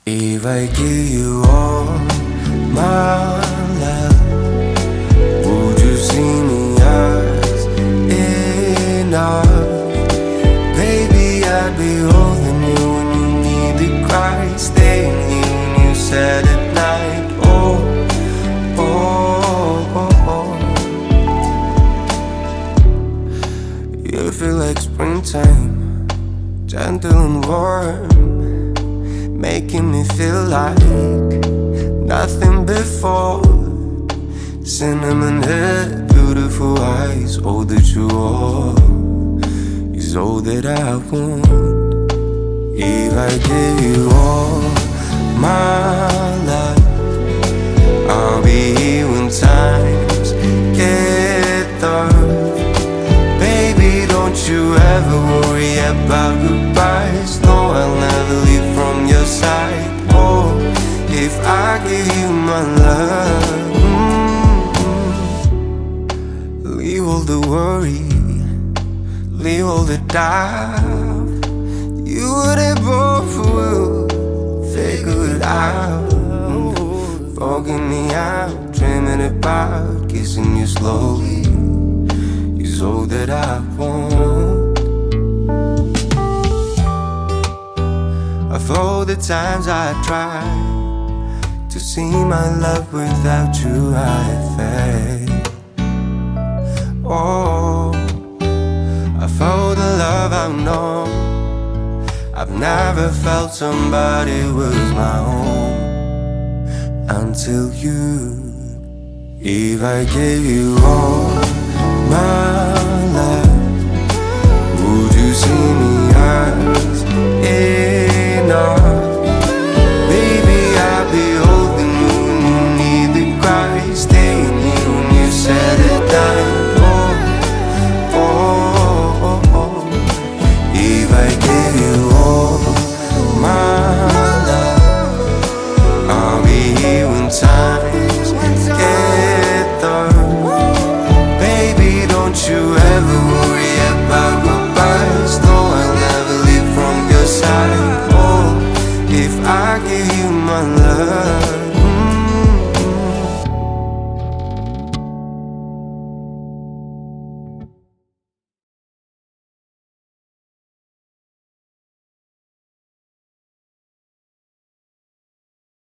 If I give you all my love, would you see me as enough? Baby, I'd be holding you when you need to cry, staying here when you sad at night. Oh, oh, oh, oh. You feel like springtime, gentle and warm, making me feel like nothing before. Cinnamon hair, beautiful eyes, all that you are is all that I want. If I give you all my life, I'll be here when times get tough. Baby, don't you ever worry about goodbyes. No, I'll never leave from your side. Oh, if I give you my love, leave all the worry, leave all the doubt. You and I both will figure it out. Fogging me out, dreaming about kissing you slowly is all that I want. Of all the times I tried to see my love without you, I failed. Oh, of all the love I've known, I've never felt somebody was my own until you. If I gave you all my life, would you see me as